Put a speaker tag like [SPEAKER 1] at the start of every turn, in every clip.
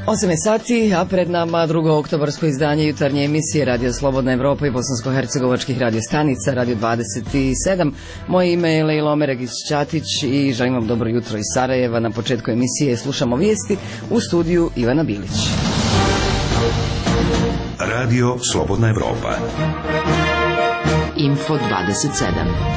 [SPEAKER 1] 8 sati, a pred nama drugo oktobarsko izdanje jutarnje emisije Radio Slobodna Evropa i bosansko-hercegovačkih radio stanica, Radio 27. Moje ime je Lejla Omeregić-Ćatić i želim vam dobro jutro iz Sarajeva. Na početku emisije slušamo vijesti u studiju Ivana Bilić.
[SPEAKER 2] Radio Slobodna Evropa.
[SPEAKER 3] Info 27.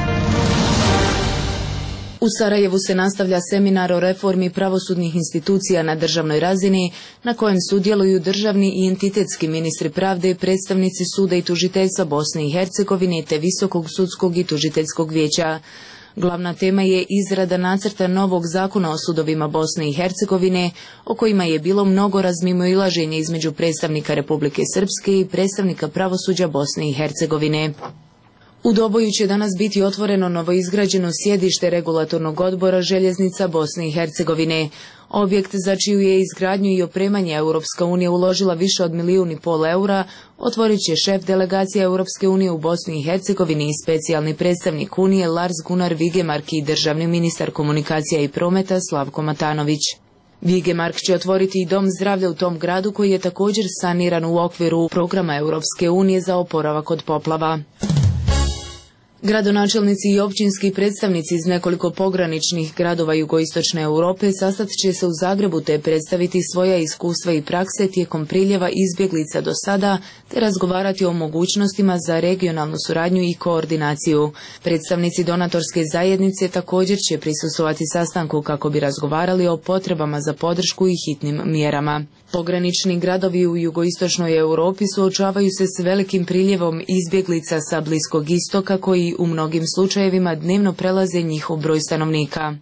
[SPEAKER 4] U Sarajevu se nastavlja seminar o reformi pravosudnih institucija na državnoj razini, na kojem sudjeluju državni i entitetski ministri pravde i predstavnici suda i tužiteljstva Bosne i Hercegovine te Visokog sudskog i tužiteljskog vijeća. Glavna tema je izrada nacrta novog zakona o sudovima Bosne i Hercegovine, o kojima je bilo mnogo razmimoilaženja između predstavnika Republike Srpske i predstavnika pravosuđa Bosne i Hercegovine. U Doboju će danas biti otvoreno novoizgrađeno sjedište regulatornog odbora željeznica Bosne i Hercegovine. Objekt za čiju je izgradnju i opremanje Europska unija uložila više od 1,5 milijuna eura otvorit će šef delegacije Europske unije u Bosni i Hercegovini i specijalni predstavnik Unije Lars Gunnar Vigemark i državni ministar komunikacija i prometa Slavko Matanović. Vigemark će otvoriti i dom zdravlja u tom gradu koji je također saniran u okviru programa Europske unije za oporavak od poplava. Gradonačelnici i općinski predstavnici iz nekoliko pograničnih gradova jugoistočne Europe sastat će se u Zagrebu te predstaviti svoja iskustva i prakse tijekom priljeva izbjeglica do sada te razgovarati o mogućnostima za regionalnu suradnju i koordinaciju. Predstavnici donatorske zajednice također će prisustvovati sastanku kako bi razgovarali o potrebama za podršku i hitnim mjerama. Pogranični gradovi u jugoistočnoj Europi suočavaju se s velikim priljevom izbjeglica sa Bliskog istoka koji u mnogim slučajevima dnevno prelaze njihov broj stanovnika.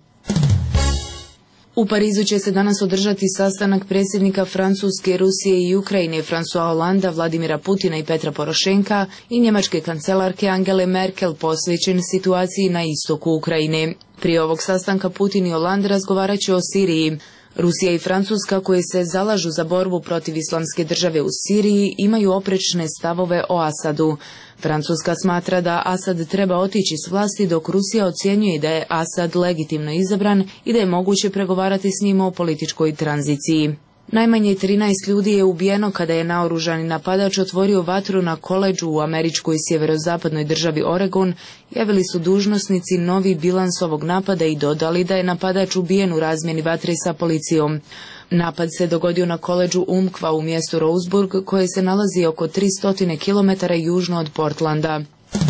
[SPEAKER 4] U Parizu će se danas održati sastanak predsjednika Francuske, Rusije i Ukrajine François Hollanda, Vladimira Putina i Petra Porošenka i njemačke kancelarke Angele Merkel posvećen situaciji na istoku Ukrajine. Prije ovog sastanka Putin i Hollande razgovarat će o Siriji. Rusija i Francuska, koje se zalažu za borbu protiv islamske države u Siriji, imaju oprečne stavove o Asadu. Francuska smatra da Asad treba otići s vlasti, dok Rusija ocjenjuje da je Asad legitimno izabran i da je moguće pregovarati s njim o političkoj tranziciji. Najmanje 13 ljudi je ubijeno kada je naoružani napadač otvorio vatru na koledžu u američkoj sjeverozapadnoj državi Oregon, javili su dužnosnici novi bilans ovog napada i dodali da je napadač ubijen u razmjeni vatre sa policijom. Napad se dogodio na koledžu Umpqua u mjestu Roseburg, koje se nalazi oko 300 km južno od Portlanda.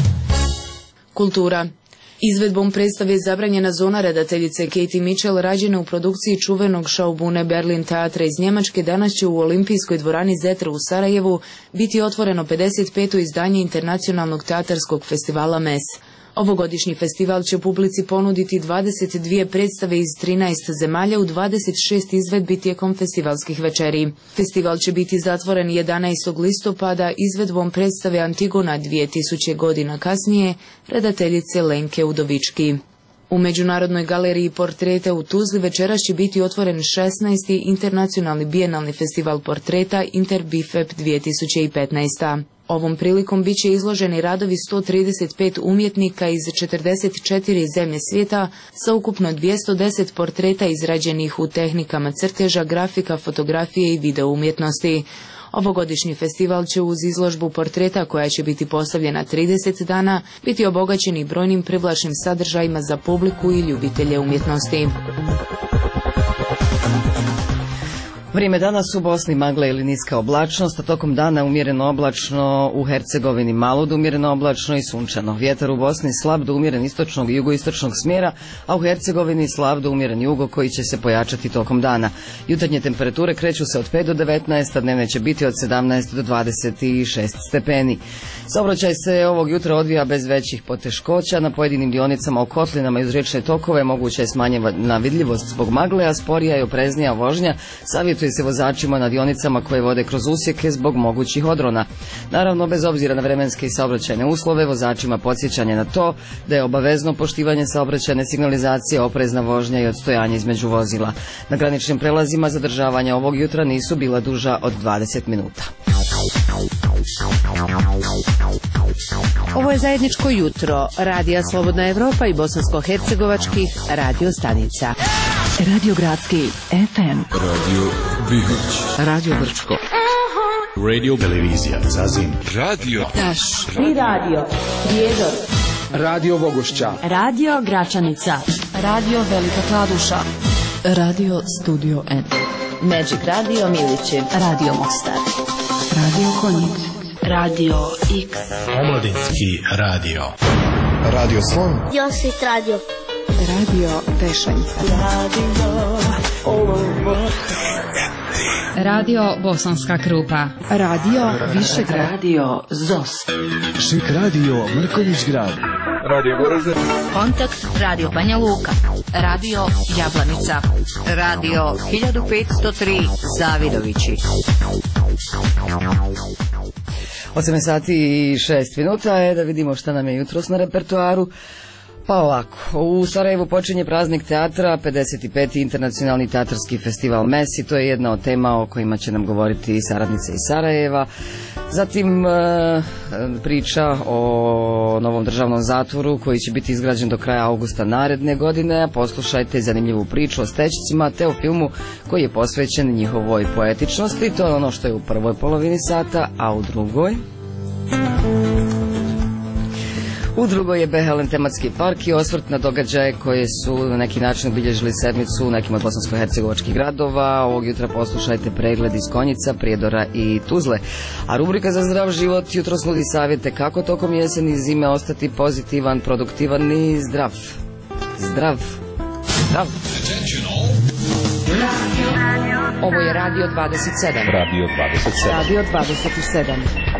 [SPEAKER 4] Kultura. Izvedbom predstave Zabranjena zona redateljice Katie Mitchell, rađene u produkciji čuvenog Schaubühne Berlin teatra iz Njemačke, danas će u Olimpijskoj dvorani Zetra u Sarajevu biti otvoreno 55. izdanje internacionalnog teatarskog festivala MES. Ovogodišnji festival će publici ponuditi 22 predstave iz 13 zemalja u 26 izvedbi tijekom festivalskih večeri. Festival će biti zatvoren 11. listopada izvedbom predstave Antigona 2000 godina kasnije, redateljice Lenke Udovički. U Međunarodnoj galeriji portreta u Tuzli večeras će biti otvoren 16. internacionalni bijenalni festival portreta Interbifep 2015. Ovom prilikom bit će izloženi radovi 135 umjetnika iz 44 zemlje svijeta sa ukupno 210 portreta izrađenih u tehnikama crteža, grafika, fotografije i video umjetnosti. Ovogodišnji festival će uz izložbu portreta koja će biti postavljena 30 dana biti obogaćeni brojnim privlačnim sadržajima za publiku i ljubitelje umjetnosti.
[SPEAKER 1] Vrijeme danas u Bosni magla ili niska oblačnost, a tokom dana umjereno oblačno, u Hercegovini malo do umjereno oblačno i sunčano. Vjetar u Bosni slab do umjeren istočnog i jugoistočnog smjera, a u Hercegovini slab do umjeren jugo koji će se pojačati tokom dana. Jutarnje temperature kreću se od 5 do 19, a dnevne će biti od 17 do 26 stepeni. Saobraćaj se ovog jutra odvija bez većih poteškoća. Na pojedinim dionicama u kotlinama i uz riječne tokove moguća je smanjena vidljivost zbog magle, a sporija i opreznija vožnja savjetuje se vozačima na dionicama koje vode kroz usjeke zbog mogućih odrona. Naravno, bez obzira na vremenske i saobraćajne uslove, vozačima podsjećanje na to da je obavezno poštivanje saobraćajne signalizacije, oprezna vožnja i odstojanje između vozila. Na graničnim prelazima zadržavanja ovog jutra nisu bila duža od 20 minuta.
[SPEAKER 3] Ovo je zajedničko jutro Radija Slobodna Evropa i bosansko-hercegovačkih radio stanica. Radio Gradski FM,
[SPEAKER 5] Radio Bihać,
[SPEAKER 3] Radio Brčko,
[SPEAKER 5] Radio Televizija Zazin, Radio
[SPEAKER 3] Taš i Radio Prijedor,
[SPEAKER 5] Radio Bogošća,
[SPEAKER 3] Radio Gračanica, Radio Velika Kladuša, Radio Studio N, Magic Radio Milići, Radio Mostar, Radio Konjic, Radio X,
[SPEAKER 5] Omladinski radio,
[SPEAKER 6] Radio Slon,
[SPEAKER 7] Josit Radio,
[SPEAKER 3] Radio Pešanica,
[SPEAKER 8] Radio Bosanska Krupa,
[SPEAKER 3] Radio Višegrad, Radio ZOS,
[SPEAKER 6] Šik Radio Mrković Grad,
[SPEAKER 5] Radio Goražde,
[SPEAKER 8] Kontakt Radio Banja Luka, Radio Jablanica, Radio 1503 Zavidovići.
[SPEAKER 1] 8 sati i 6 minuta je da vidimo šta nam je jutros na repertoaru. Pa ovako, u Sarajevu počinje praznik teatra, 55. internacionalni teatarski festival Mesi, to je jedna od tema o kojima će nam govoriti saradnice iz Sarajeva. Zatim priča o novom državnom zatvoru koji će biti izgrađen do kraja augusta naredne godine. Poslušajte zanimljivu priču o stećcima te o filmu koji je posvećen njihovoj poetičnosti. To je ono što je u prvoj polovini sata, a u drugoj... U drugoj je Behelen tematski park i osvrt na događaje koje su na neki način obilježili sedmicu u nekim od bosansko-hercegovačkih gradova. Ovog jutra poslušajte pregled iz Konjica, Prijedora i Tuzle. A rubrika za zdrav život jutros nudi savjete kako tokom jeseni i zime ostati pozitivan, produktivan i zdrav. Zdrav. Zdrav.
[SPEAKER 3] Ovo je Radio 27.
[SPEAKER 5] Radio 27.
[SPEAKER 3] Radio 27.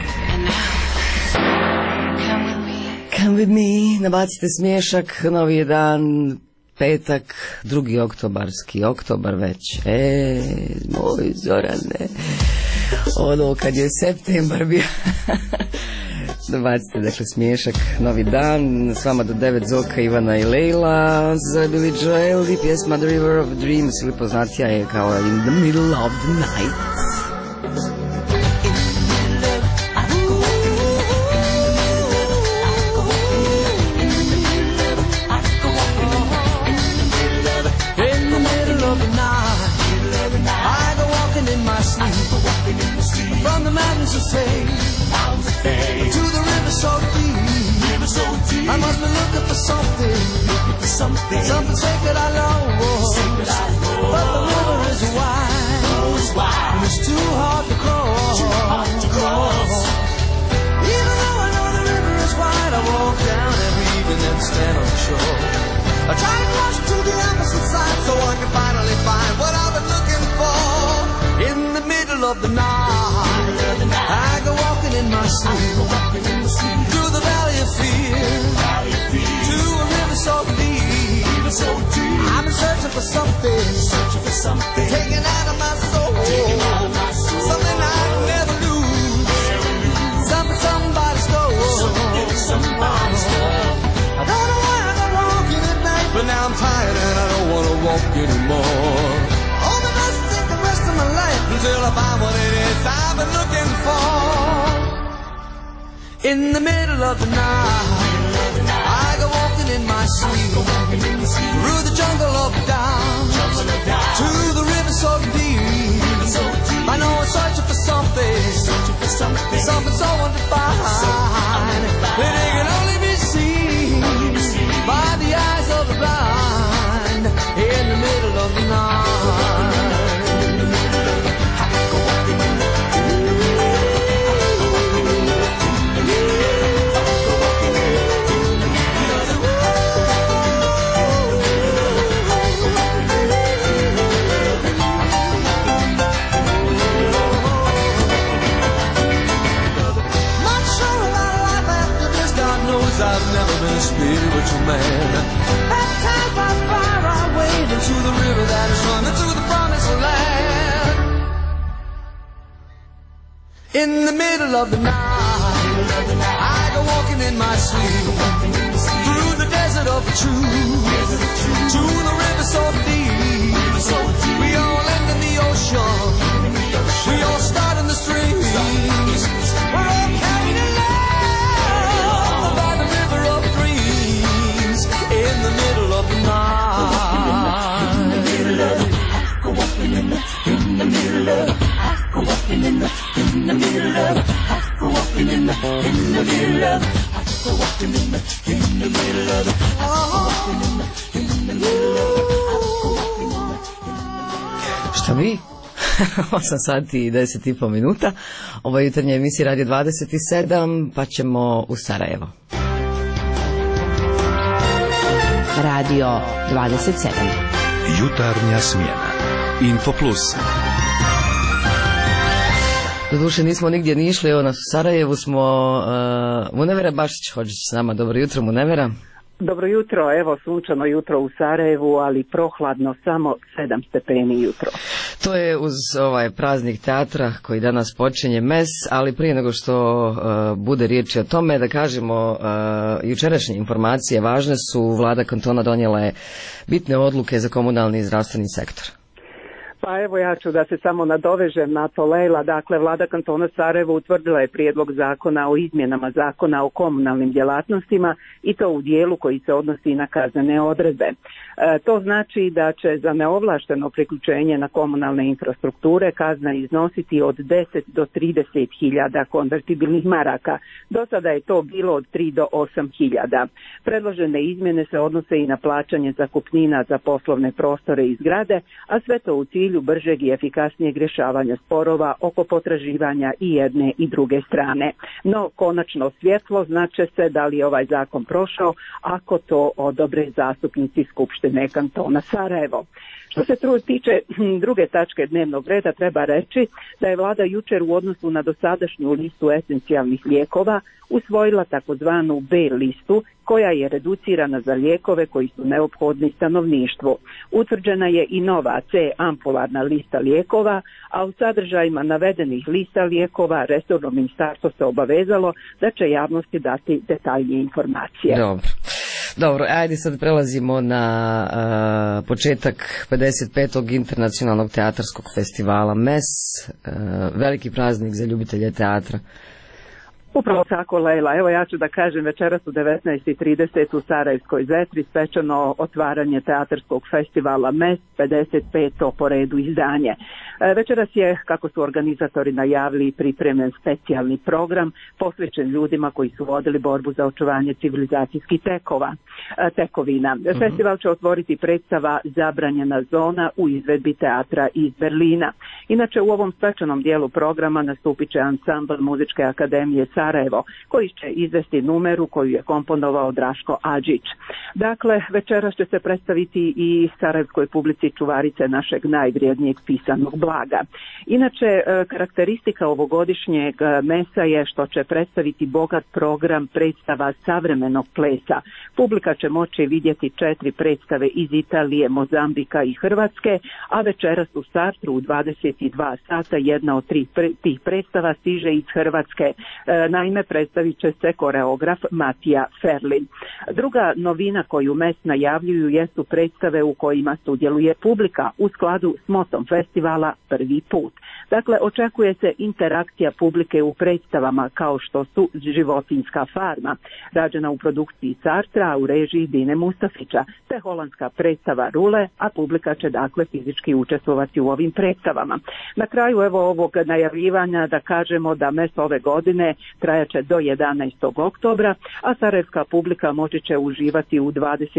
[SPEAKER 1] Come with me, nabacite smiješak, novi je dan, petak, 2. oktobarski, oktobar već, moj Zorane, ono kad je septembar bio, nabacite dakle smiješak, novi dan, s vama do 9 Zoka, Ivana i Lejla, za Billy Joel i pjesma The River of Dreams, ili poznatija je kao In the Middle of the Night.
[SPEAKER 9] From the mountains of fame to the river so deep, I must be looking for something sacred I know. But the river is wide, and it's too hard to cross. Even though I know the river is wide, I walk down every evening and stand on the shore. I try to cross to the opposite side so I can finally find what I've been looking for. In the middle of the night, I go walking in my sleep through the valley of fear to a river so deep. I've been searching for something taken out of my soul, something I can never lose, something somebody stole. I don't know why I go walking at night, but now I'm tired and I don't want to walk anymore. My life until I find what it is I've been looking for. In the middle of the night, I go walking in my sleep through the jungle of down to the river so deep. I know I'm searching for something so undefined that it can only be seen by the eyes of the blind. In the middle of the night. I've never been a spiritual man. Baptized by fire, I wade into the river that is running to the promised land. In the middle of the night, I go walking in my sleep through the desert of truth to the river so deep. We all end in the ocean. We all start in the streams. We're all carried in love. the middle of I took a walking in the middle of the in the middle of
[SPEAKER 1] Šta mi? 8 sati i 10,5 minuta. Ovo je jutarnja emisija Radio 27, pa ćemo u Sarajevo.
[SPEAKER 3] Radio 27.
[SPEAKER 2] Jutarnja smjena. Info Plus.
[SPEAKER 1] Doduše nismo nigdje ni išli, evo nas u Sarajevu smo. Munevera Bašić Hodžić s nama. Dobro jutro, Munevera.
[SPEAKER 7] Dobro jutro, evo sunčano jutro u Sarajevu, ali prohladno, samo 7 stepeni jutro.
[SPEAKER 1] To je uz ovaj praznik teatra koji danas počinje MES, ali prije nego što bude riječi o tome, da kažemo jučerašnje informacije važne su. Vlada kantona donijela je bitne odluke za komunalni i zdravstveni sektor.
[SPEAKER 7] Pa evo ja ću da se samo nadovežem na to, Lejla. Dakle, Vlada kantona Sarajevo utvrdila je prijedlog zakona o izmjenama zakona o komunalnim djelatnostima i to u dijelu koji se odnosi na kaznene odredbe. To znači da će za neovlašteno priključenje na komunalne infrastrukture kazna iznositi od 10 do 30 hiljada konvertibilnih maraka. Do sada je to bilo od 3 do 8 hiljada. Predložene izmjene se odnose i na plaćanje zakupnina za poslovne prostore i zgrade, a sve to u cilju bržeg i efikasnijeg rješavanja sporova oko potraživanja i jedne i druge strane. No, konačno svjetlo znače se da li je ovaj zakon prošao ako to odobre zastupnici Skupštine kantona Sarajevo. Što se tiče druge tačke dnevnog reda, treba reći da je vlada jučer u odnosu na dosadašnju listu esencijalnih lijekova usvojila takozvanu B listu, koja je reducirana za lijekove koji su neophodni stanovništvu. Utvrđena je i nova C ampularna lista lijekova, a u sadržajima navedenih lista lijekova resorno ministarstvo se obavezalo da će javnosti dati detaljnije informacije.
[SPEAKER 1] Dobro, ajde sad prelazimo na početak 55. internacionalnog teatarskog festivala MES, veliki praznik za ljubitelje teatra.
[SPEAKER 7] Upravo tako, Lejla. Evo ja ću da kažem, večeras u 19:30 u Sarajevskoj Zetri svečano otvaranje teatarskog festivala MES, 55. po redu izdanje. Večeras je, kako su organizatori najavili, pripremljen specijalni program posvećen ljudima koji su vodili borbu za očuvanje civilizacijskih tekovina. Festival će otvoriti predstava Zabranjena zona u izvedbi teatra iz Berlina. Inače, u ovom svečanom dijelu programa nastupit će ansambl Muzičke akademije Sarajevo, koji će izvesti numeru koju je komponovao Draško Adžić. Dakle, večeras će se predstaviti i sarajevskoj publici čuvarice našeg najvrijednijeg pisanog blaga. Inače, karakteristika ovogodišnjeg MES-a je što će predstaviti bogat program predstava savremenog plesa. Publika će moći vidjeti 4 predstave iz Italije, Mozambika i Hrvatske, a večeras u startu u 22 sata jedna od 3 tih predstava stiže iz Hrvatske. Naime, predstavit će se koreograf Matija Ferlin. Druga novina koju MES najavljuju jesu predstave u kojima sudjeluje publika u skladu s motom festivala Prvi put. Dakle, očekuje se interakcija publike u predstavama kao što su Životinjska farma, rađena u produkciji Sartra u režiji Dine Mustafića, te holandska predstava Rule, a publika će dakle fizički učestvovati u ovim predstavama. Na kraju evo ovog najavljivanja da kažemo da MES ove godine trajaće do 11. oktobra, a sarajevska publika moći će uživati u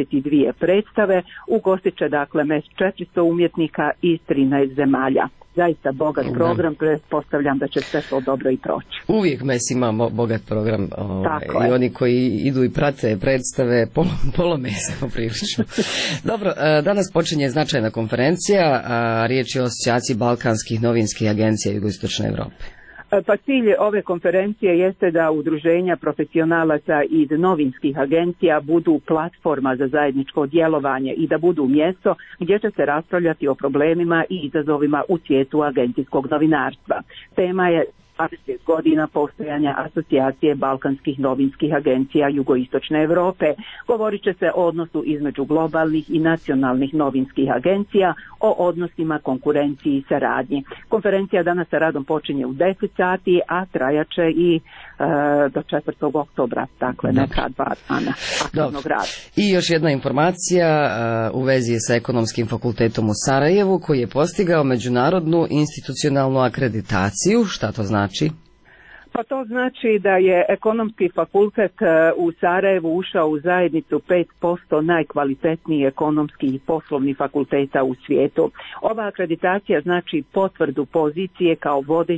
[SPEAKER 7] 22 predstave, ugostit će dakle MES 400 umjetnika iz 13 zemalja. Zaista bogat program, pretpostavljam da će sve to dobro i proći.
[SPEAKER 1] Uvijek MES ima bogat program i oni koji idu i prate predstave polomesa poprilično. Dobro, danas počinje značajna konferencija, riječ je o asocijaciji balkanskih novinskih agencija Jugoistočne Europe.
[SPEAKER 7] Pa cilj ove konferencije jeste da udruženja profesionalaca iz novinskih agencija budu platforma za zajedničko djelovanje i da budu mjesto gdje će se raspravljati o problemima i izazovima u svijetu agencijskog novinarstva. Tema je 20 godina postojanja asocijacije balkanskih novinskih agencija Jugoistočne Europe. Govorit će se o odnosu između globalnih i nacionalnih novinskih agencija, o odnosima, konkurenciji i saradnji. Konferencija danas sa radom počinje u 10 sati, a trajaće i do 4. oktobra, dakle neka 2 dana aktivnog rada.
[SPEAKER 1] I još jedna informacija u vezi sa Ekonomskim fakultetom u Sarajevu, koji je postigao međunarodnu institucionalnu akreditaciju. Šta to znači?
[SPEAKER 7] Pa to znači da je ekonomski fakultet u Sarajevu ušao u zajednicu 5% najkvalitetnijih ekonomskih i poslovnih fakulteta u svijetu. Ova akreditacija znači potvrdu pozicije kao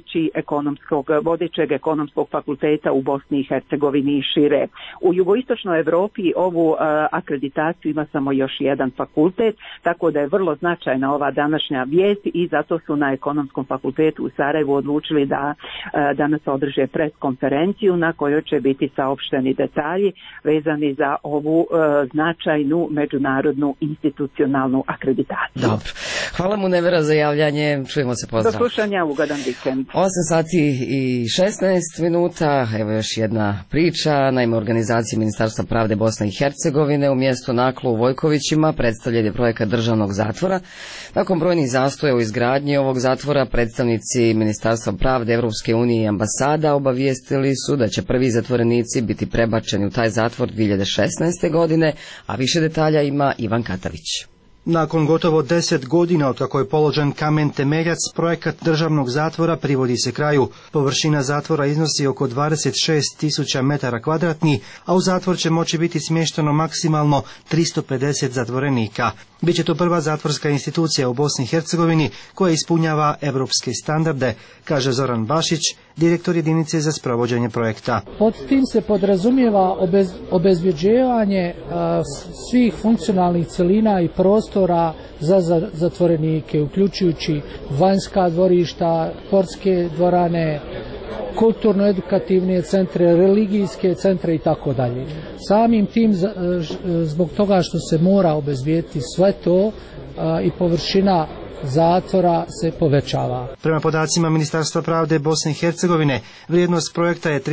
[SPEAKER 7] vodećeg ekonomskog fakulteta u Bosni i Hercegovini i šire. U jugoistočnoj Europi ovu akreditaciju ima samo još jedan fakultet, tako da je vrlo značajna ova današnja vijest i zato su na ekonomskom fakultetu u Sarajevu odlučili da danas održe pres konferenciju na kojoj će biti saopšteni detalji vezani za ovu značajnu međunarodnu institucionalnu akreditaciju.
[SPEAKER 1] Dobro. Hvala mu Nevera za javljanje. Čujemo se, pozdrav.
[SPEAKER 7] Do slušanja, ugodan vikend.
[SPEAKER 1] 8 sati i 16 minuta. Evo još jedna priča. Naime, organizacije Ministarstva pravde Bosne i Hercegovine u mjestu Naklo u Vojkovićima predstavljen je projekat državnog zatvora. Nakon brojnih zastoja u izgradnji ovog zatvora, predstavnici Ministarstva pravde, Evropske unije i ambasada obavijestili su da će prvi zatvorenici biti prebačeni u taj zatvor 2016. godine, a više detalja ima Ivan Katavić.
[SPEAKER 10] Nakon gotovo 10 godina od kako je položen kamen temeljac, projekat državnog zatvora privodi se kraju. Površina zatvora iznosi oko 26.000 metara kvadratnih, a u zatvor će moći biti smješteno maksimalno 350 zatvorenika. Biće to prva zatvorska institucija u Bosni i Hercegovini koja ispunjava evropske standarde, kaže Zoran Bašić, direktor jedinice za sprovođenje projekta.
[SPEAKER 11] Pod tim se podrazumijeva obezbjeđivanje svih funkcionalnih celina i prostora za zatvorenike, uključujući vanjska dvorišta, sportske dvorane, kulturno-edukativne centre, religijske centre i tako dalje. Samim tim, zbog toga što se mora obezbijediti sve to i površina zatvora se povećava.
[SPEAKER 10] Prema podacima Ministarstva pravde Bosne i Hercegovine, vrijednost projekta je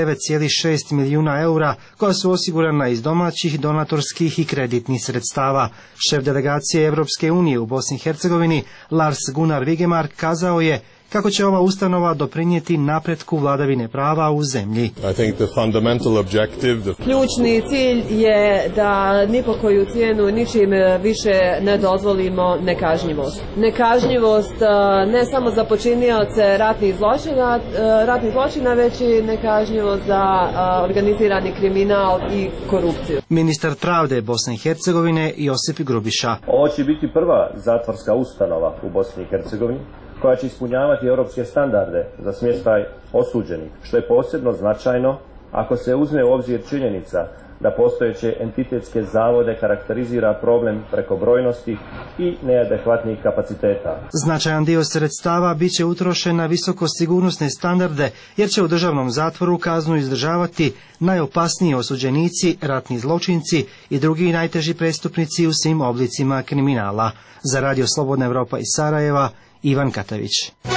[SPEAKER 10] 39,6 milijuna eura koja su osigurana iz domaćih, donatorskih i kreditnih sredstava. Šef delegacije Evropske unije u Bosni i Hercegovini Lars Gunnar Vigemark kazao je kako će ova ustanova doprinijeti napretku vladavine prava u zemlji.
[SPEAKER 12] Ključni cilj je da ni po koju cijenu ničim više ne dozvolimo nekažnjivost. Nekažnjivost ne samo za počinioce ratnih zločina, već i nekažnjivost za organizirani kriminal i korupciju.
[SPEAKER 10] Ministar pravde Bosne i Hercegovine Josip Grubiša.
[SPEAKER 13] Ovo će biti prva zatvorska ustanova u Bosni i Hercegovini koja će ispunjavati europske standarde za smještaj osuđenih, što je posebno značajno ako se uzme u obzir činjenica da postojeće entitetske zavode karakterizira problem prekobrojnosti i neadekvatnih kapaciteta.
[SPEAKER 10] Značajan dio sredstava bit će utrošen na visokosigurnosne standarde, jer će u državnom zatvoru kaznu izdržavati najopasniji osuđenici, ratni zločinci i drugi najteži prestupnici u svim oblicima kriminala. Za Radio Slobodna Evropa iz Sarajeva, Ivan Katavić.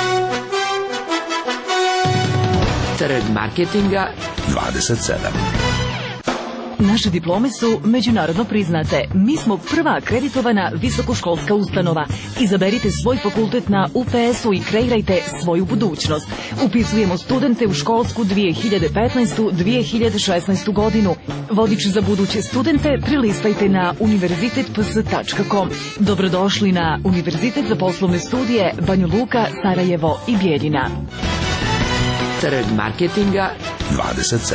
[SPEAKER 3] Trg marketinga
[SPEAKER 2] 27.
[SPEAKER 14] Naše diplome su međunarodno priznate. Mi smo prva akreditovana visokoškolska ustanova. Izaberite svoj fakultet na UPS-u i kreirajte svoju budućnost. Upisujemo studente u školsku 2015-2016 godinu. Vodič za buduće studente prilistajte na univerzitetps.com. Dobrodošli na Univerzitet za poslovne studije Banja Luka, Sarajevo i Bijeljina.
[SPEAKER 3] Trg marketinga
[SPEAKER 2] 27.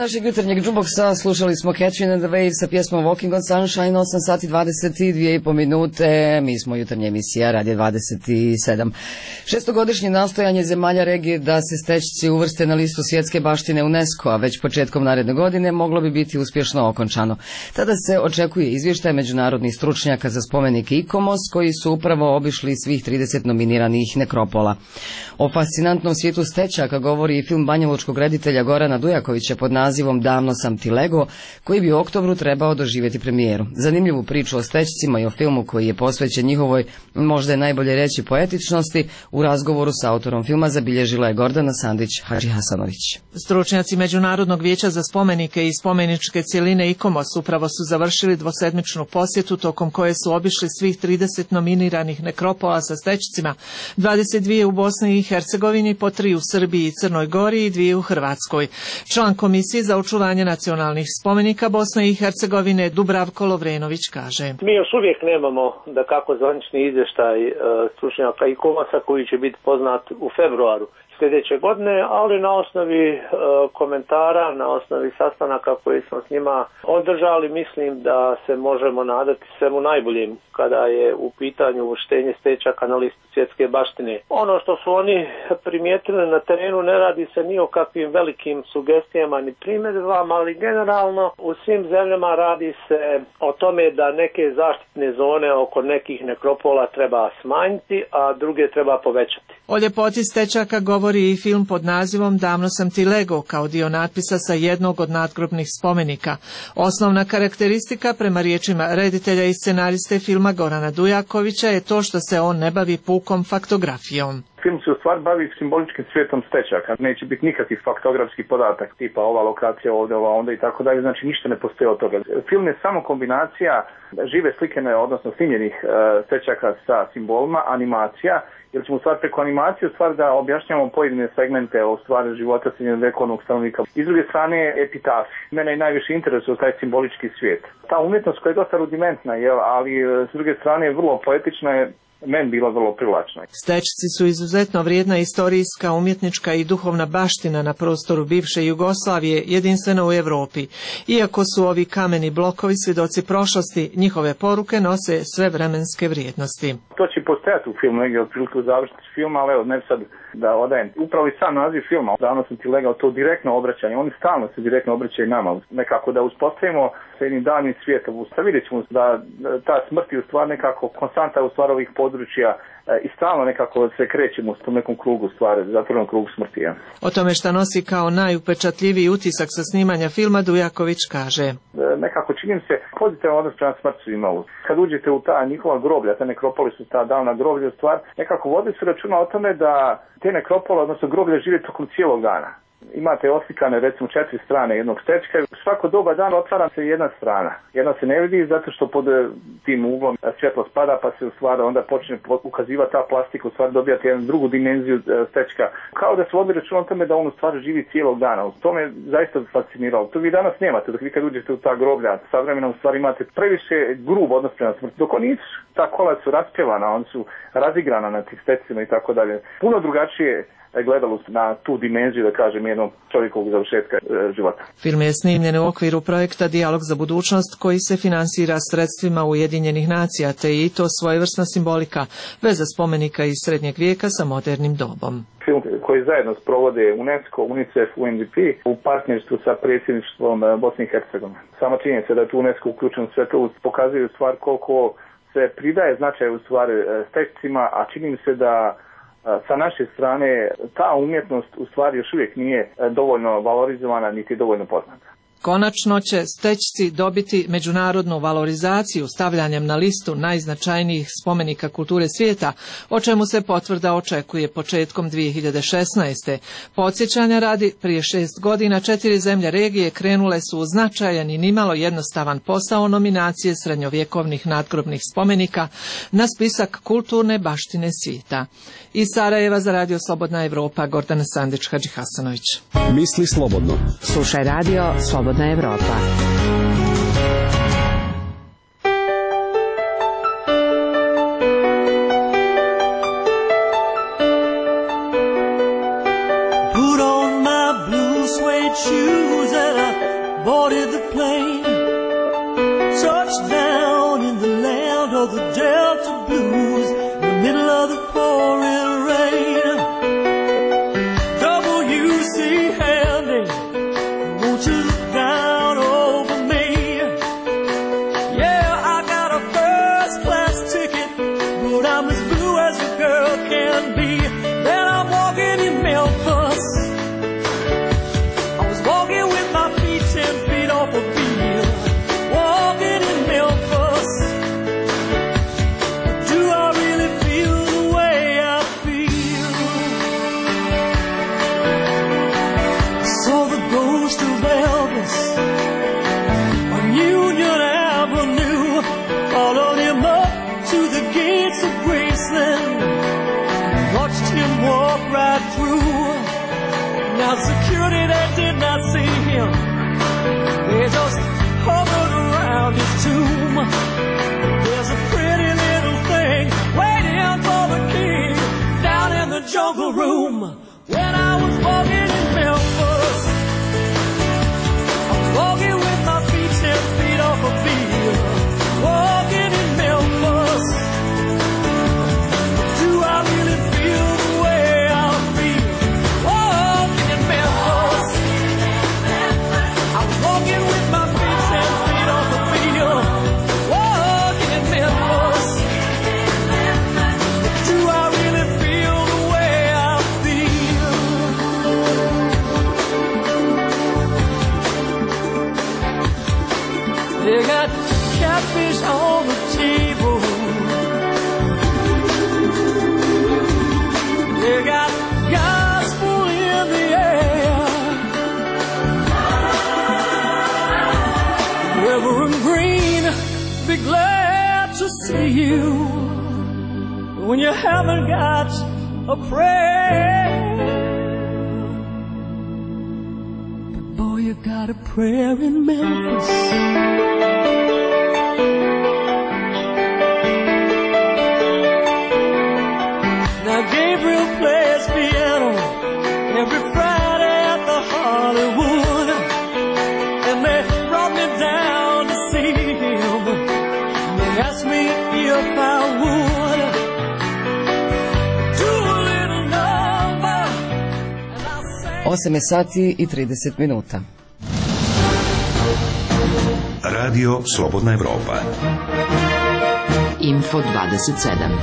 [SPEAKER 1] našeg jutarnjeg jukeboxa slušali smo Catching in the Waves sa pjesmom Walking on Sunshine, 8 sati 22,5 minute. Mi smo jutarnja emisija Radio 27. Šestogodišnje nastojanje zemalja regije da se Stećci uvrste na listu svjetske baštine UNESCO-a već početkom naredne godine moglo bi biti uspješno okončano. Tada se očekuje izvještaj međunarodnih stručnjaka za spomenike ICOMOS koji su upravo obišli svih 30 nominiranih nekropola. O fascinantnom svijetu Stećaka govori i film banjalučkog reditelja Gorana Dujakovića pod nazivom Davno sam ti lego, koji bi u oktobru trebao doživjeti premijeru. Zanimljivu priču o Stećcima i o filmu koji je posvećen njihovoj, možda je najbolje reći, poetičnosti, u razgovoru s autorom filma zabilježila je Gordana Sandić-Hadžihasanović.
[SPEAKER 15] Stručnjaci Međunarodnog vijeća za spomenike i spomeničke cjeline ICOMOS upravo su završili dvosedmičnu posjetu tokom koje su obišli svih 30 nominiranih nekropola sa Stećcima, 22 u Bosni i Hercegovini, po 3 u Srbiji i Crnoj Gori i 2 u Hrvatskoj. Član Komisije za očuvanje nacionalnih spomenika Bosne i Hercegovine Dubravko Lovrenović kaže:
[SPEAKER 16] Mi još uvijek nemamo da kako zvanični izvještaj stručnjaka ICOMOS-a koji će biti poznat u februaru sljedeće godine, ali na osnovi komentara, na osnovi sastanaka koji smo s njima održali, mislim da se možemo nadati svemu najboljem kada je u pitanju uvrštenje Stećaka na listu svjetske baštine. Ono što su oni primijetili na terenu ne radi se ni o kakvim velikim sugestijama ni primjedbama, ali generalno u svim zemljama radi se o tome da neke zaštitne zone oko nekih nekropola treba smanjiti, a druge treba povećati.
[SPEAKER 15] O ljepoti Stećaka govori i film pod nazivom Davno sam ti lego, kao dio natpisa sa jednog od nadgrobnih spomenika. Osnovna karakteristika, prema riječima reditelja i scenariste filma Gorana Dujakovića, je to što se on ne bavi pukom faktografijom.
[SPEAKER 17] Film se u stvari bavi simboličkim svijetom Stećaka. Neće biti nikakvi faktografski podatak tipa ova lokacija ovdje, ova onda i tako dalje. Znači ništa ne postoji od toga. Film je samo kombinacija žive slike, odnosno snimljenih Stećaka sa simbolima, animacija, jer ćemo u stvari preko animacije u stvari da objašnjamo pojedine segmente o stvari života srednjovjekovnog stanovnika. I s druge strane epitafi. Mene je najviše interesuje taj simbolički svijet. Ta umjetnost koja je dosta rudimentna, ali s druge strane je vrlo poetična, je meni bila vrlo privlačna.
[SPEAKER 15] Stećci su izuzetno vrijedna istorijska, umjetnička i duhovna baština na prostoru bivše Jugoslavije, jedinstveno u Europi. Iako su ovi kameni blokovi svjedoci prošlosti, njihove poruke nose sve vremenske vrijednosti.
[SPEAKER 17] To će postojati u filmu, negdje otprilike u završnici filma, ali evo, ne sad da odajem. Upravo i sam naziv filma, Davno sam ti legao, to direktno obraćanje, oni stalno se direktno obraćaju nama, nekako da uspostavimo sa jednim davnim svijetom. Vidjet ćemo da ta smrt je u stvari nekako konstanta u stvari ovih područja i stalno nekako se krećemo u tom nekom krugu stvari, zatvorenom krugu smrti. Ja.
[SPEAKER 15] O tome šta nosi kao najupečatljiviji utisak sa snimanja filma Dujaković kaže:
[SPEAKER 17] nekako čini se pozitivan odnos prema smrti imao. Kad uđete u ta njihova groblja, te nekropoli su ta davna groblja, stvar, nekako vodi se računa o tome da te nekropole, odnosno groblje, žive tokom cijelog dana. Imate oslikane recimo 4 strane jednog Stećka. Svako doba dana otvara se jedna strana. Jedna se ne vidi zato što pod tim uglom svjetlo spada, pa se u stvari onda počne ukazivati ta plastika, u stvari dobijate jednu drugu dimenziju Stećka. Kao da se vodi računa o tome da on u stvari živi cijelog dana. To me zaista fasciniralo. To vi danas nemate, dok vi kad uđete u ta groblja, sa vremenom u stvari imate previše grub odnos prema smrti. Dok oni nisu, ta kola su raspjevana, oni su razigrana na tih Stećcima i tako dalje. Puno drugačije gledalo na tu dimenziju, da kažem, jednog čovjekovog završetka života.
[SPEAKER 15] Film je snimljen u okviru projekta Dijalog za budućnost koji se finansira sredstvima Ujedinjenih nacija, te i to svojevrsna simbolika, veza spomenika iz srednjeg vijeka sa modernim dobom.
[SPEAKER 17] Film koji zajedno sprovode UNESCO, UNICEF, UNDP u partnerstvu sa predsjedništvom Bosne i Hercegovine. Sama činjenica da je tu UNESCO uključen sve to pokazuje u stvari koliko se pridaje značaj u stvari Stećcima, a čini mi se da sa naše strane ta umjetnost u stvari još uvijek nije dovoljno valorizovana niti dovoljno poznata.
[SPEAKER 15] Konačno će Stećci dobiti međunarodnu valorizaciju stavljanjem na listu najznačajnijih spomenika kulture svijeta, o čemu se potvrda očekuje početkom 2016. Podsjećanja radi, prije 6 godina 4 zemlje regije krenule su u značajan i nimalo jednostavan posao nominacije srednjovjekovnih nadgrobnih spomenika na spisak kulturne baštine svijeta. Iz Sarajeva za Radio Slobodna Evropa, Gordana Sandić-Hadžihasanović.
[SPEAKER 6] Misli slobodno.
[SPEAKER 3] Slušaj Radio Slobodna Evropa.
[SPEAKER 9] Put on my blue new suede shoes and I boarded the plane. Touched down in the land of the Delta Blues, in the middle of the pouring rain. W.C. Handy, won't you look down over me? Yeah, I got a first class ticket, but I'm as blue as a girl can be. Then I'm walking in Memphis. I was walking with my feet 10 feet off a beam. Walking in Memphis. Do I really feel the way I feel? I saw the ghost of Elvis on Union Avenue. Followed him up to the gates of Graceland. Watched him walk right through. Now security, they did not see him. They just hovered around his tomb. There's a pretty little thing waiting for the king down in the jungle room. When I was walking in Memphis, I was walking with my feet 10 feet off a beam. Walking in Memphis. Do I really feel the way I feel? Walking in Memphis. I was walking with my feet 10 feet off the field. Walking in Memphis. Do I really feel the way I feel? They got catfish on the table. They got gospel in the air. Reverend Green, be glad to see you when you haven't got a prayer. But boy, you got a prayer in Memphis. Now Gabriel plays piano every Friday at the Hollywood, and they brought me down to see him. They asked me if I would do a little number, and I sang.
[SPEAKER 1] 8 je sati i 30 minuta.
[SPEAKER 2] Radio Slobodna Evropa.
[SPEAKER 3] Info 27.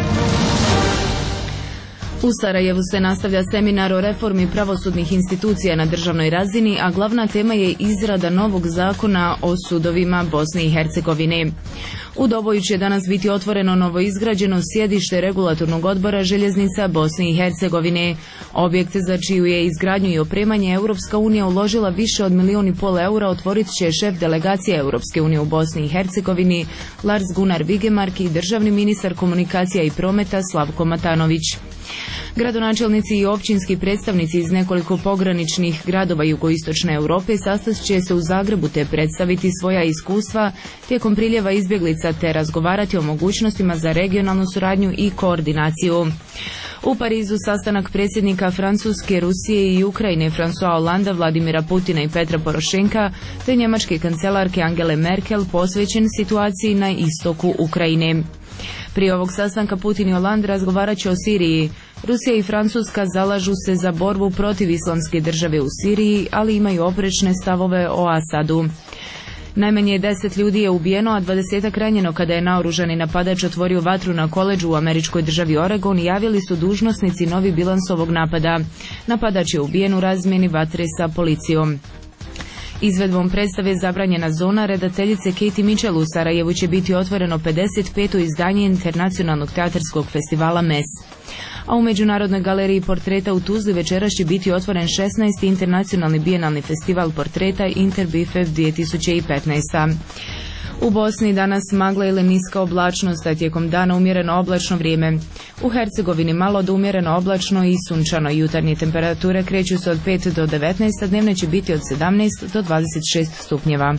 [SPEAKER 4] U Sarajevu se nastavlja seminar o reformi pravosudnih institucija na državnoj razini, a glavna tema je izrada novog zakona o sudovima Bosne i Hercegovine. U Doboju će danas biti otvoreno novoizgrađeno sjedište regulatornog odbora željeznica Bosne i Hercegovine. Objekt za čiju je izgradnju i opremanje Europska unija uložila više od 1,5 milijuna eura otvorit će šef delegacije Europske unije u Bosni i Hercegovini Lars Gunnar Vigemark i državni ministar komunikacija i prometa Slavko Matanović. Gradonačelnici i općinski predstavnici iz nekoliko pograničnih gradova jugoistočne Europe sastat će se u Zagrebu te predstaviti svoja iskustva tijekom priljeva izbjeglica te razgovarati o mogućnostima za regionalnu suradnju i koordinaciju. U Parizu sastanak predsjednika Francuske, Rusije i Ukrajine François Hollanda, Vladimira Putina i Petra Porošenka te njemačke kancelarke Angele Merkel posvećen situaciji na istoku Ukrajine. Prije ovog sastanka Putin i Hollande razgovarat će o Siriji. Rusija i Francuska zalažu se za borbu protiv islamske države u Siriji, ali imaju oprečne stavove o Asadu. Najmanje 10 ljudi je ubijeno, a 20-ak ranjeno kada je naoružani napadač otvorio vatru na koledžu u američkoj državi Oregon i javili su dužnosnici novi bilans ovog napada. Napadač je ubijen u razmjeni vatre sa policijom. Izvedbom predstave Zabranjena zona redateljice Katie Mitchell u Sarajevu će biti otvoreno 55. izdanje internacionalnog teatarskog festivala MES. A u Međunarodnoj galeriji portreta u Tuzli večeras će biti otvoren 16. internacionalni bijenalni festival portreta Interbifev 2015. U Bosni danas magla ili niska oblačnost, a tijekom dana umjereno oblačno vrijeme. U Hercegovini malo do umjereno oblačno i sunčano. Jutarnje temperature kreću se od 5 do 19, a dnevne će biti od 17 do 26 stupnjeva.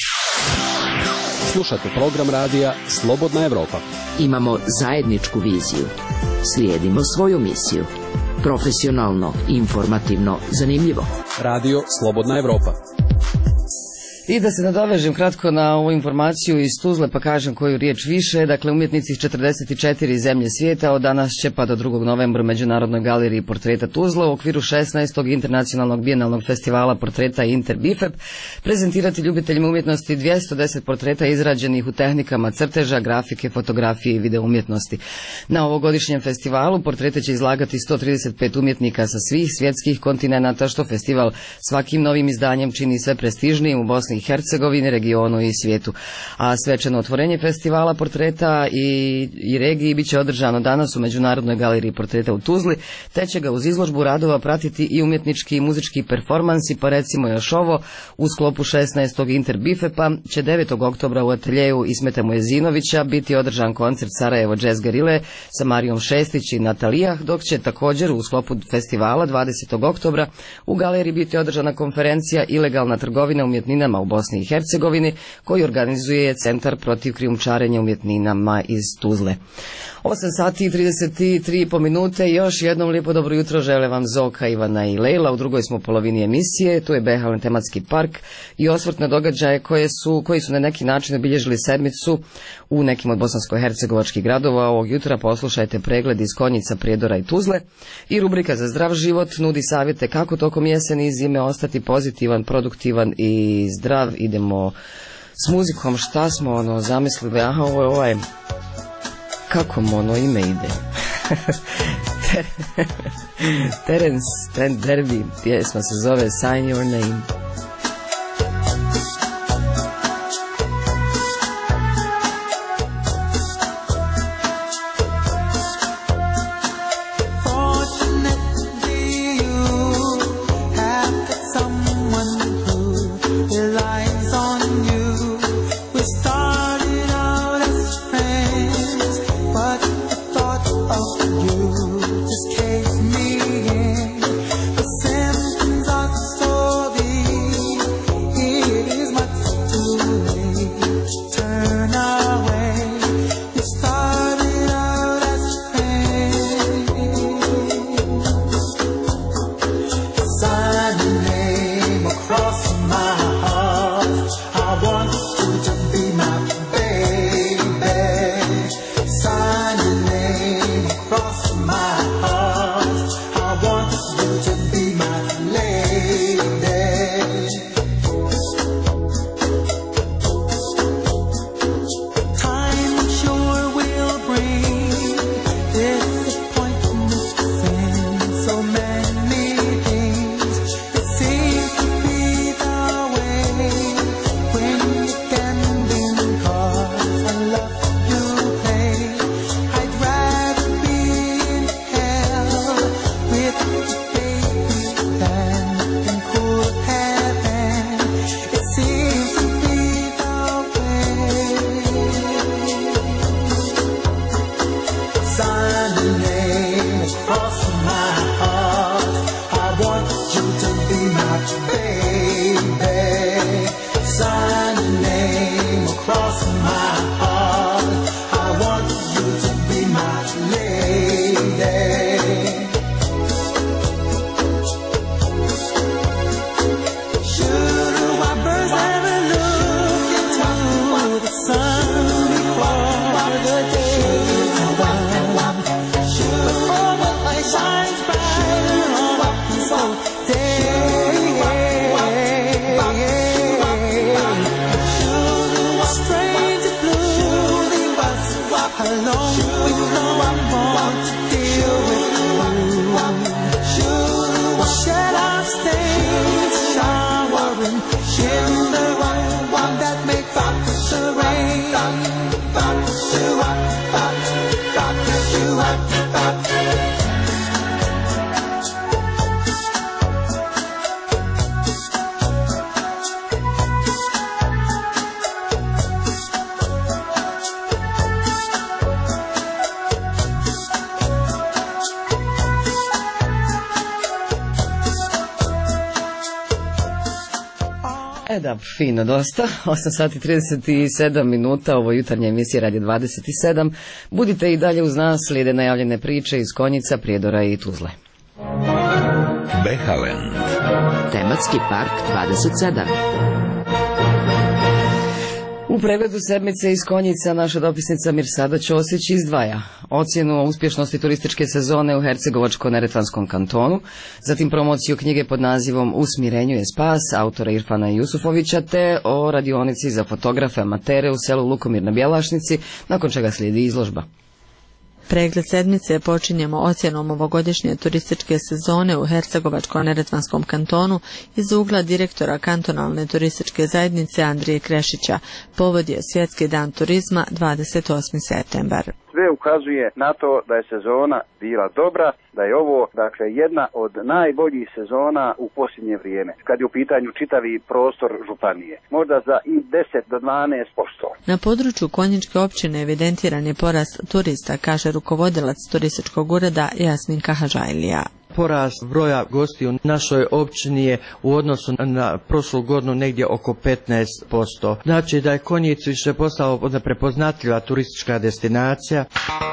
[SPEAKER 5] Slušate program radija Slobodna Evropa.
[SPEAKER 3] Imamo zajedničku viziju. Slijedimo svoju misiju. Profesionalno, informativno, zanimljivo.
[SPEAKER 5] Radio Slobodna Evropa.
[SPEAKER 1] I da se nadovežem kratko na ovu informaciju iz Tuzle pa kažem koju riječ više. Dakle, umjetnici iz 44 zemlje svijeta od danas će pa do 2. novembra u Međunarodnoj galeriji portreta Tuzla u okviru 16. internacionalnog bijenalnog festivala portreta Interbifep prezentirati ljubiteljima umjetnosti 210 portreta izrađenih u tehnikama crteža, grafike, fotografije i video umjetnosti. Na ovogodišnjem festivalu portrete će izlagati 135 umjetnika sa svih svjetskih kontinenata, što festival svakim novim izdanjem čini sve prestižnijim u Bosni i Hercegovini, regionu i svijetu. A svečano otvorenje festivala portreta i regiji bit će održano danas u Međunarodnoj galeriji portreta u Tuzli, te će ga uz izložbu radova pratiti i umjetnički i muzički performansi, pa recimo još ovo, u sklopu 16. Interbifepa će 9. oktobra u ateljeju Ismeta Mujezinovića biti održan koncert Sarajevo Jazz Gerile sa Marijom Šestić i Natalijah, dok će također u sklopu festivala 20. oktobra u galeriji biti održana konferencija Ilegalna trgovina umjetninama u Bosni i Hercegovini, koji organizuje Centar protiv krijumčarenja umjetninama iz Tuzle. 8 sati i 33 po minute, još jednom lijepo dobro jutro žele vam Zoka, Ivana i Lejla. U drugoj smo polovini emisije, tu je Behalen tematski park i osvrt na događaje koji su na neki način obilježili sedmicu u nekim od bosansko-hercegovačkih gradova. Ovog jutra poslušajte pregled iz Konjica, Prijedora i Tuzle i rubrika za zdrav život nudi savjete kako tokom jeseni i zime ostati pozitivan, produktivan i zdrav. Idemo s muzikom, šta smo zamislili, aha, ovo je kako mu ime ide. Terence Trent D'Arby, pjesma se zove Sign Your Name. Da, fino, dosta. 8 sati 37 minuta, ovo jutarnje emisije Radio 27. Budite i dalje uz nas, slijede najavljene priče iz Konjica, Prijedora i Tuzle.
[SPEAKER 2] Behalen.
[SPEAKER 3] Tematski park 27.
[SPEAKER 1] U pregledu sedmice iz Konjica naša dopisnica Mirsada Ćosić izdvaja ocjenu o uspješnosti turističke sezone u Hercegovačko-neretvanskom kantonu, zatim promociju knjige pod nazivom U smirenju je spas autora Irfana Jusufovića, te o radionici za fotografe amatere u selu Lukomir na Bjelašnici, nakon čega slijedi izložba.
[SPEAKER 18] Pregled sedmice počinjemo ocjenom ovogodišnje turističke sezone u Hercegovačko-neretvanskom kantonu iz ugla direktora kantonalne turističke zajednice Andrije Krešića. Povod je Svjetski dan turizma 28. septembar.
[SPEAKER 19] Sve ukazuje na to da je sezona bila dobra, da je ovo jedna od najboljih sezona u posljednje vrijeme, kad je u pitanju čitavi prostor županije. Možda za i 10 do 12%.
[SPEAKER 18] Na području Konjičke općine evidentiran je porast turista, kaže rukovodilac turističkog ureda Jasmin Kahažajlija.
[SPEAKER 20] Porast broja gostiju u našoj općini je u odnosu na prošlu godinu negdje oko 15%. Znači da je Konjic više postao prepoznatljiva turistička destinacija.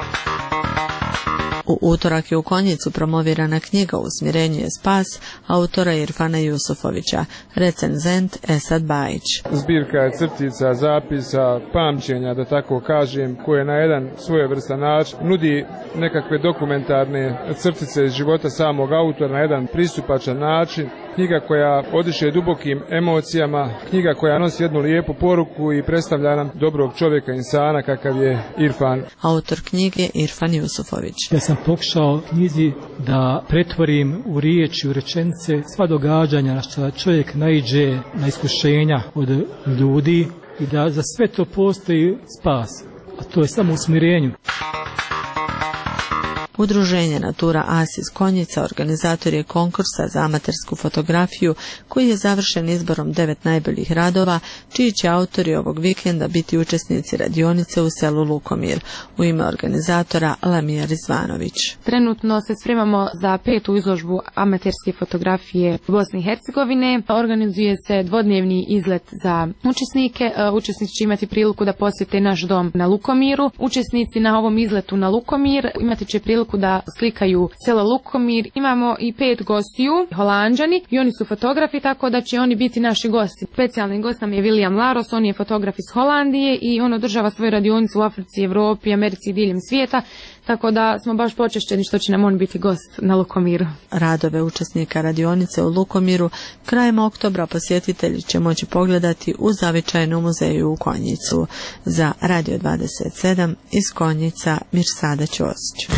[SPEAKER 18] U utorak je u Konjicu promovirana knjiga U smirenju je spas autora Irfana Jusufovića, recenzent Esad Bajić.
[SPEAKER 21] Zbirka je crtica, zapisa, pamćenja, da tako kažem, koje na jedan svojevrstan način nudi nekakve dokumentarne crtice iz života samog autora na jedan pristupačan način. Knjiga koja odiše dubokim emocijama, knjiga koja nosi jednu lijepu poruku i predstavlja nam dobrog čovjeka, insana kakav je Irfan.
[SPEAKER 18] Autor knjige je Irfan Jusufović.
[SPEAKER 11] Ja sam pokušao knjizi da pretvorim u riječi, u rečenice sva događanja što čovjek naiđe na iskušenja od ljudi i da za sve to postoji spas, a to je samo u smirenju.
[SPEAKER 18] Udruženje Natura As iz Konjica organizator je konkursa za amatersku fotografiju koji je završen izborom 9 najboljih radova, čiji će autori ovog vikenda biti učesnici radionice u selu Lukomir. U ime organizatora Lamija Rizvanović.
[SPEAKER 22] Trenutno se spremamo za 5. izložbu amaterske fotografije Bosne i Hercegovine. Organizuje se dvodnevni izlet za učesnike. Učesnici će imati priliku da posjete naš dom na Lukomiru. Učesnici na ovom izletu na Lukomir imati će priliku da slikaju selo Lukomir. Imamo i 5 gostiju, Holanđani, i oni su fotografi, tako da će oni biti naši gosti. Specijalni gost nam je William Laros, on je fotograf iz Holandije i on održava svoje radionice u Africi, Evropi, Americi i diljem svijeta, tako da smo baš počešćeni što će nam on biti gost na Lukomiru.
[SPEAKER 18] Radove učesnika radionice u Lukomiru krajem oktobra posjetitelji će moći pogledati u zavičajnom muzeju u Konjicu. Za Radio 27 iz Konjica Mirsada Ćosić.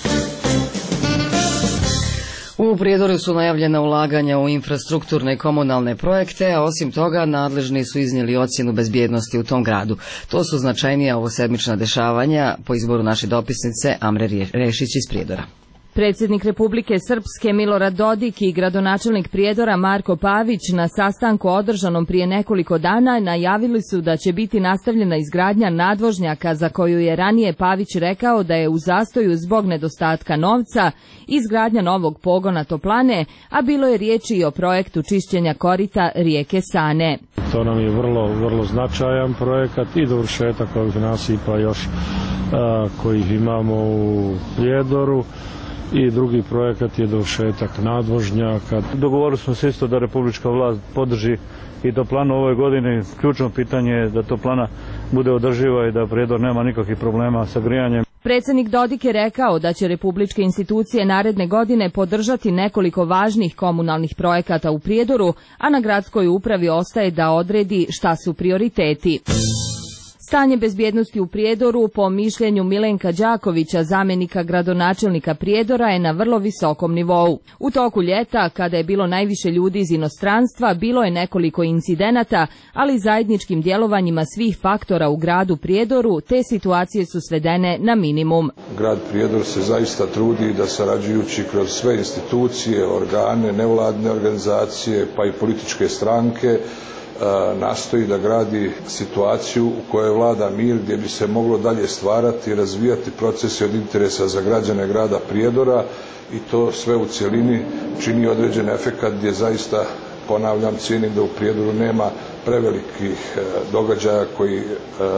[SPEAKER 1] U Prijedoru su najavljena ulaganja u infrastrukturne i komunalne projekte, a osim toga nadležni su iznijeli ocjenu bezbjednosti u tom gradu. To su značajnija ovosedmična dešavanja po izboru naše dopisnice Amre Rešić iz Prijedora.
[SPEAKER 23] Predsjednik Republike Srpske Milorad Dodik i gradonačelnik Prijedora Marko Pavić na sastanku održanom prije nekoliko dana najavili su da će biti nastavljena izgradnja nadvožnjaka za koju je ranije Pavić rekao da je u zastoju zbog nedostatka novca, izgradnja novog pogona toplane, a bilo je riječi i o projektu čišćenja korita rijeke Sane.
[SPEAKER 24] To nam je vrlo značajan projekat i dovršetak ovih nasipa još kojih imamo u Prijedoru. I drugi projekat je dovršetak nadvožnjaka. Dogovorili smo se isto da republička vlast podrži i toplanu ove godine. Ključno pitanje je da toplana bude održiva i da Prijedor nema nikakvih problema sa grijanjem.
[SPEAKER 23] Predsjednik Dodik je rekao da će republičke institucije naredne godine podržati nekoliko važnih komunalnih projekata u Prijedoru, a na gradskoj upravi ostaje da odredi šta su prioriteti. Stanje bezbjednosti u Prijedoru, po mišljenju Milenka Đakovića, zamjenika gradonačelnika Prijedora, je na vrlo visokom nivou. U toku ljeta, kada je bilo najviše ljudi iz inostranstva, bilo je nekoliko incidenata, ali zajedničkim djelovanjima svih faktora u gradu Prijedoru te situacije su svedene na minimum.
[SPEAKER 25] Grad Prijedor se zaista trudi da sarađujući kroz sve institucije, organe, nevladine organizacije pa i političke stranke nastoji da gradi situaciju u kojoj vlada mir, gdje bi se moglo dalje stvarati i razvijati procesi od interesa za građane grada Prijedora, i to sve u cjelini čini određen efekat gdje zaista, ponavljam, cijenim da u Prijedoru nema prevelikih događaja koji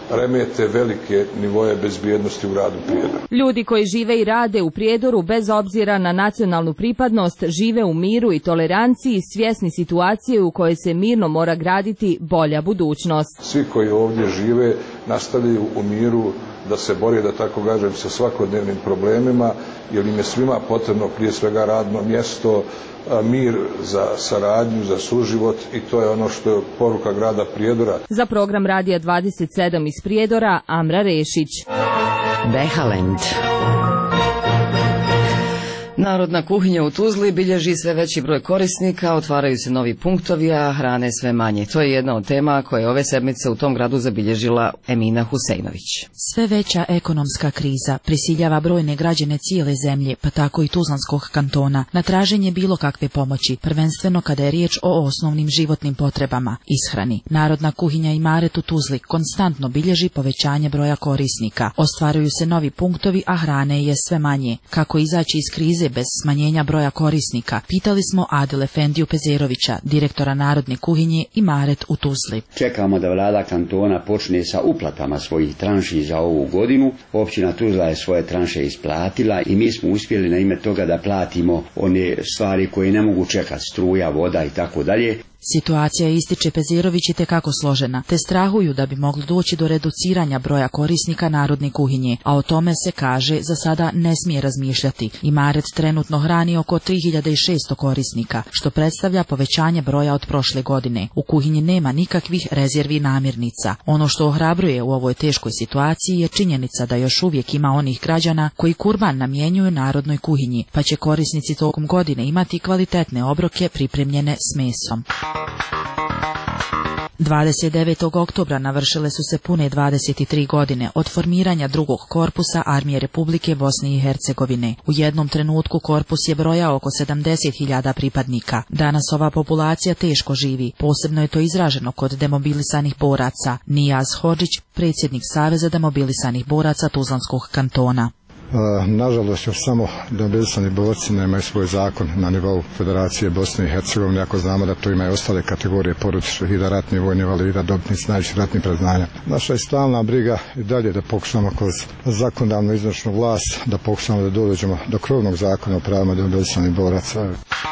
[SPEAKER 25] remete velike nivoje bezbjednosti u gradu Prijedoru.
[SPEAKER 23] Ljudi koji žive i rade u Prijedoru bez obzira na nacionalnu pripadnost žive u miru i toleranciji, svjesni situacije u kojoj se mirno mora graditi bolja budućnost.
[SPEAKER 25] Svi koji ovdje žive nastavljaju u miru da se bore, da tako kažem, sa svakodnevnim problemima, jer im je svima potrebno prije svega radno mjesto, mir za saradnju, za suživot, i to je ono što je poruka grada Prijedora.
[SPEAKER 23] Za program Radija 27 iz Prijedora, Amra Rešić.
[SPEAKER 1] Behalend. Narodna kuhinja u Tuzli bilježi sve veći broj korisnika, otvaraju se novi punktovi, a hrane sve manje. To je jedna od tema koje je ove sedmice u tom gradu zabilježila Emina Huseinović.
[SPEAKER 7] Sve veća ekonomska kriza prisiljava brojne građane cijele zemlje, pa tako i Tuzlanskog kantona, na traženje bilo kakve pomoći, prvenstveno kada je riječ o osnovnim životnim potrebama, ishrani. Narodna kuhinja Imaret u Tuzli konstantno bilježi povećanje broja korisnika. Ostvaruju se novi punktovi, a hrane je sve manje. Kako izaći iz krize bez smanjenja broja korisnika, pitali smo Adil Efendiju Pezerovića, direktora Narodne kuhinje Imaret u Tuzli.
[SPEAKER 8] Čekamo da vlada kantona počne sa uplatama svojih tranši za ovu godinu. Općina Tuzla je svoje tranše isplatila i mi smo uspjeli na ime toga da platimo one stvari koje ne mogu čekati, struja, voda i tako dalje.
[SPEAKER 7] Situacija, ističe Pezerović, je tekako složena, te strahuju da bi moglo doći do reduciranja broja korisnika Narodne kuhinje, a o tome se, kaže, za sada ne smije razmišljati. Imaret trenutno hrani oko 3600 korisnika, što predstavlja povećanje broja od prošle godine. U kuhinji nema nikakvih rezervi namirnica. Ono što ohrabruje u ovoj teškoj situaciji je činjenica da još uvijek ima onih građana koji kurban namjenjuju Narodnoj kuhinji, pa će korisnici tokom godine imati kvalitetne obroke pripremljene s mesom. 29. oktobra navršile su se pune 23 godine od formiranja drugog korpusa Armije Republike Bosne i Hercegovine. U jednom trenutku korpus je brojao oko 70.000 pripadnika. Danas ova populacija teško živi, posebno je to izraženo kod demobilisanih boraca. Nijaz Hodžić, predsjednik Saveza demobilisanih boraca Tuzlanskog kantona.
[SPEAKER 10] Nažalost, još samo demobilisani borci nemaju svoj zakon na nivou Federacije Bosne i Hercegovine, ako znamo da to imaju ostale kategorije porodice šehida, ratni vojni invalida, dobitnici najviših ratnih priznanja. Naša je stalna briga i dalje da pokušamo kroz zakonodavnu izvršnu vlast da pokušamo da dođemo do krovnog zakona o pravima demobilisanih boraca.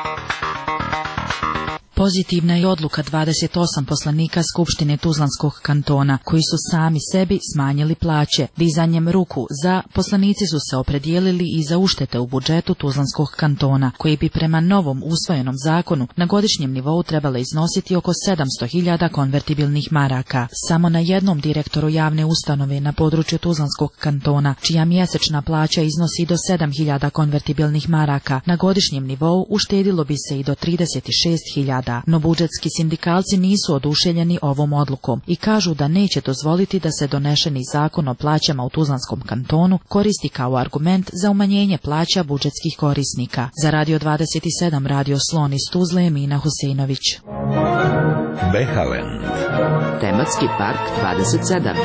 [SPEAKER 7] Pozitivna je odluka 28 poslanika Skupštine Tuzlanskog kantona, koji su sami sebi smanjili plaće. Dizanjem ruku za, poslanici su se opredijelili i za uštete u budžetu Tuzlanskog kantona, koji bi prema novom usvojenom zakonu na godišnjem nivou trebale iznositi oko 700.000 konvertibilnih maraka. Samo na jednom direktoru javne ustanove na području Tuzlanskog kantona, čija mjesečna plaća iznosi do 7.000 konvertibilnih maraka, na godišnjem nivou uštedilo bi se i do 36.000. No budžetski sindikalci nisu oduševljeni ovom odlukom i kažu da neće dozvoliti da se donešeni zakon o plaćama u Tuzlanskom kantonu koristi kao argument za umanjenje plaća budžetskih korisnika. Za Radio 27 Radio Slon iz Tuzle, Emina Huseinović.
[SPEAKER 2] Behalend.
[SPEAKER 3] Tematski park 27.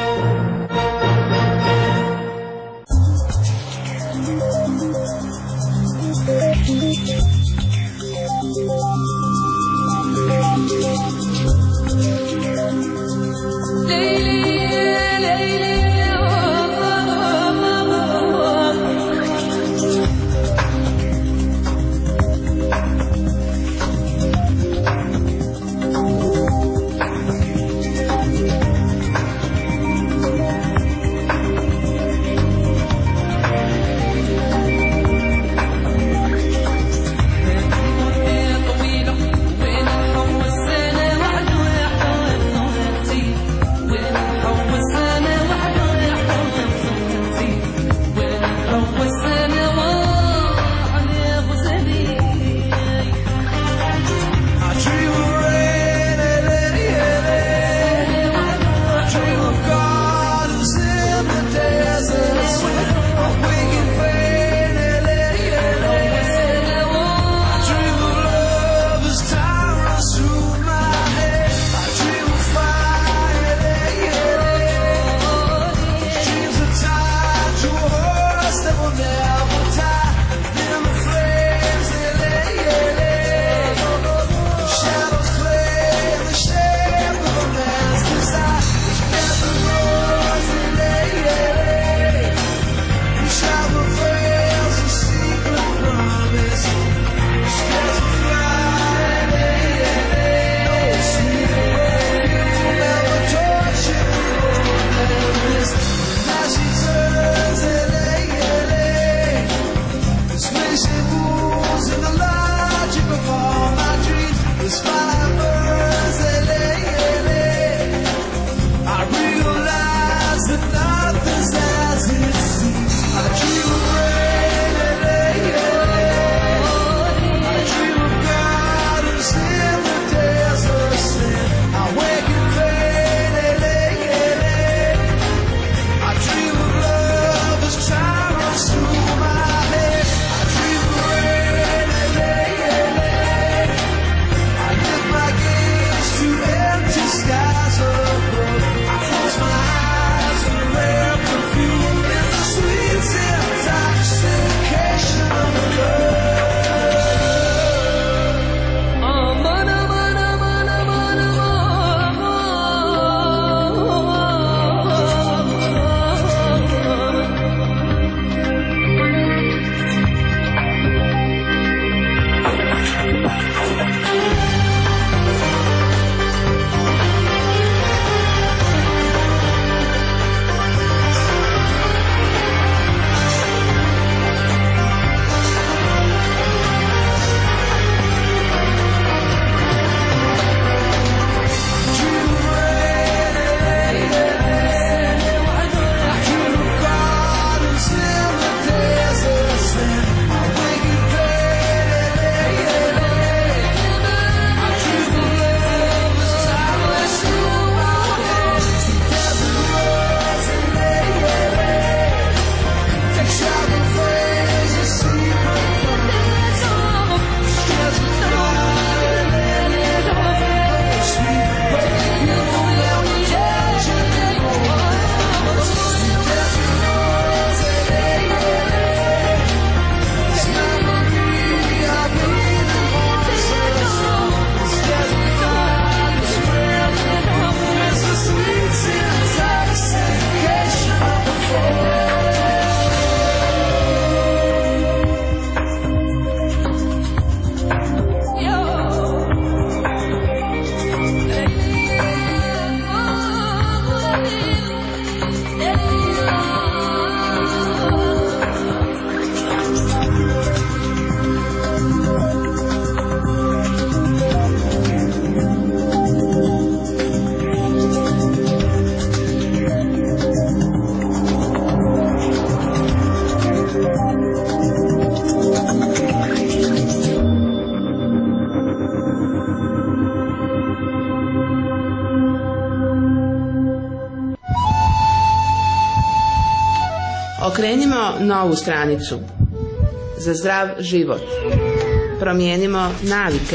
[SPEAKER 18] Okrenimo novu stranicu. Za zdrav život. Promijenimo navike.